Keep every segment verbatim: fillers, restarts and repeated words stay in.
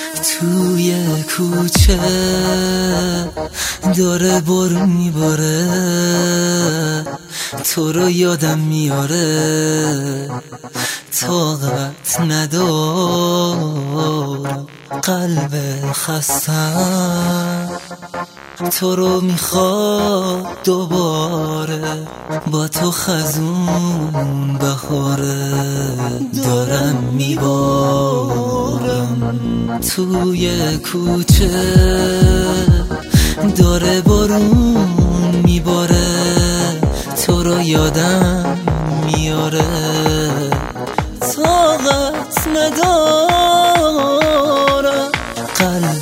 توی کوچه داره بارون میباره، تو رو یادم میاره، طاقت ندارم قلب خستم، تو رو میخواد دوباره، با تو خزون بهاره، دارم میبارم توی کوچه داره بارون میباره، تو رو یادم میاره، طاقت ندارم قلب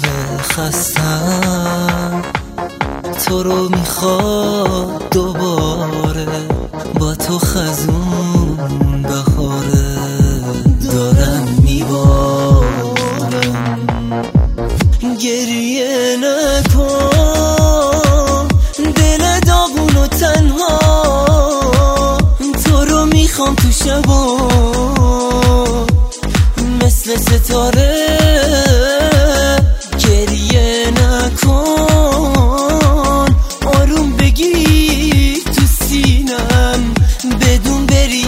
خستم، تو رو میخواد دوباره، با تو خزون بهاره، دارم میبارم. گریه نکن دل داغون و تنها، تو رو میخوام تو شبا مثل ستاره، گریه نکن آروم بگیر تو سینم، بدون بری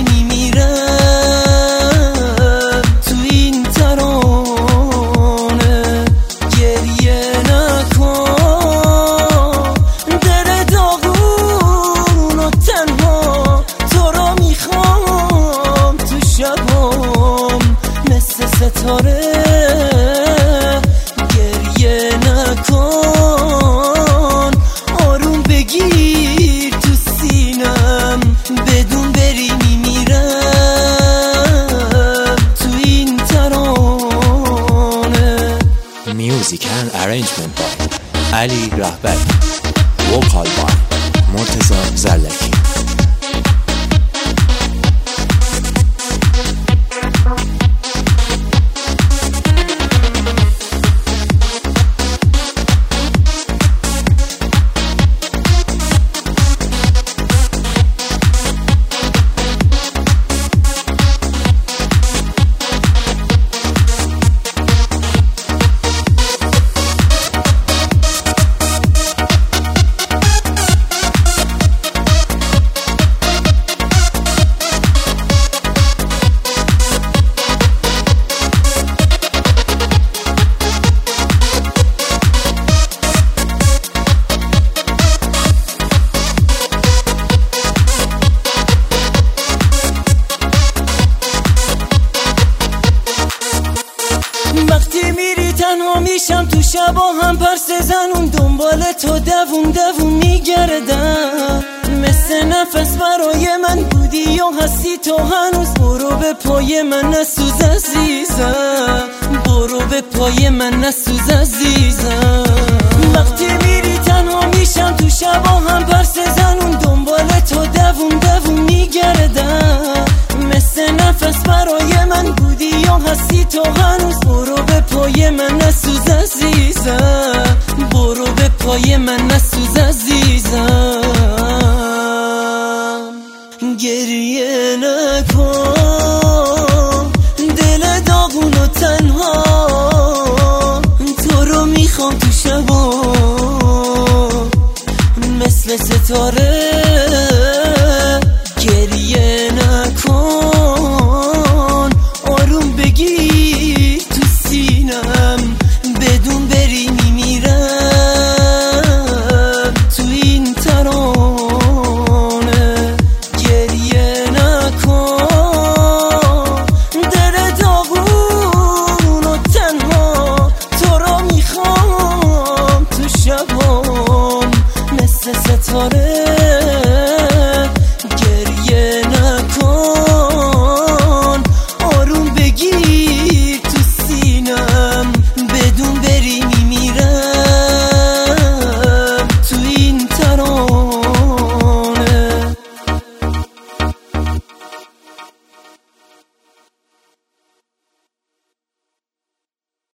میمیرم تو این ترانه، گریه نکن دل داغون و تنها، تو رو میخوام تو شبام مثل ستاره، گریه نکن آروم بگیر تو سینم، بدون بری میمیرم تو این ترانه. Music and arrangement by علی رهبری، vocal by مرتضی زرلکی. وقتی میری تنها میشم تو شبا هم پرس زنون، دنبال تو دوون دوون میگردم، مثل نفس برای من بودی و هستی تو هنوز، برو به پای من نسوز عزیزم، برو به پای من نسوز عزیزم. وقتی میری تنها میشم تو شبا هم پرس زنون، دنبال تو دوون دوون میگردم، مثل نفس برای من بودی و هستی تو هنوز، برو به پای من نسوز عزیزم، برو به پای من نسوز عزیزم. گریه نکن دل داغون و تنها، تو رو میخوام تو شبا مثل ستاره، گریه نکن آروم بگیر تو سینم، بدون بری میمیرم تو این ترانه، گریه نکن دل داغون و تنها، تو رو میخوام تو شبام مثل ستاره.